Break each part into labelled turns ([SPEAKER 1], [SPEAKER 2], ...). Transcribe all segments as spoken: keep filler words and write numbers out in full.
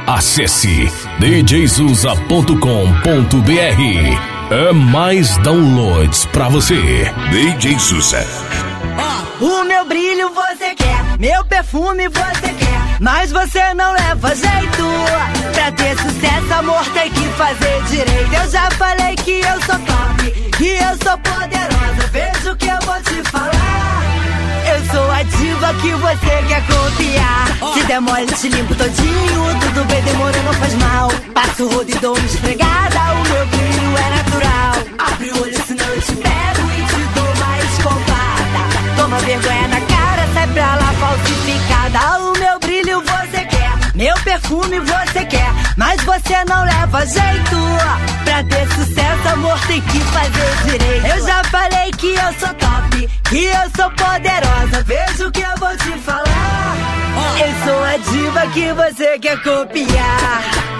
[SPEAKER 1] Acesse d j zusa ponto com ponto b r. É mais downloads pra você. D J Zusa.
[SPEAKER 2] Ó, o meu brilho você quer, meu perfume você quer, mas você não leva jeito. Pra ter sucesso, amor, tem que fazer direito. Eu já falei que eu sou top, que eu sou poderosa. Veja o que eu vou te falar. Eu sou a diva que você quer copiar. Se der mole, te limpo todinho. Tudo bem, demorou, não faz mal. Passo o rodo e dou uma esfregada. O meu brilho é natural. Abre o olho, senão eu te pego e te dou uma escopada. Toma vergonha na cara, sai pra lá falsificada. O meu brilho você quer, meu perfume você quer, mas você não leva jeito. Pra ter sucesso, amor, tem que fazer direito. Eu já falei que eu sou top, que eu sou poderosa. Veja o que eu vou te falar. Eu sou a diva que você quer copiar.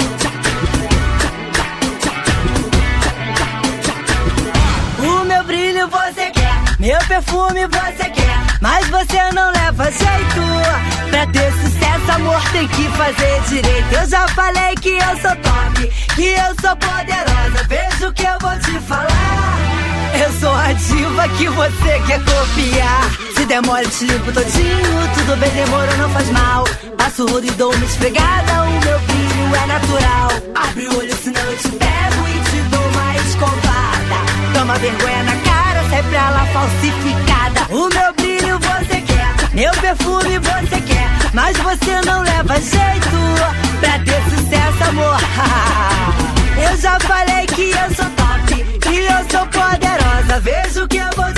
[SPEAKER 2] O meu brilho você quer, meu perfume você quer, mas você não leva jeito. Pra ter sucesso, amor, tem que fazer direito. Eu já falei que eu sou top, que eu sou poderosa. Veja o que eu vou te falar. Eu sou a diva que você quer copiar. Se demora, te limpo todinho. Tudo bem, demorou, não faz mal. Passo o rodo e dou uma esfregada. O meu brilho é natural. Abre o olho, senão eu te pego e te dou uma escopada. Toma vergonha na cara, sai pra lá falsificada. O meu brilho você quer, meu perfume você quer, mas você não leva jeito. Pra ter sucesso, amor. Eu já falei que eu sou top, que eu sou poderosa. Veja o que eu vou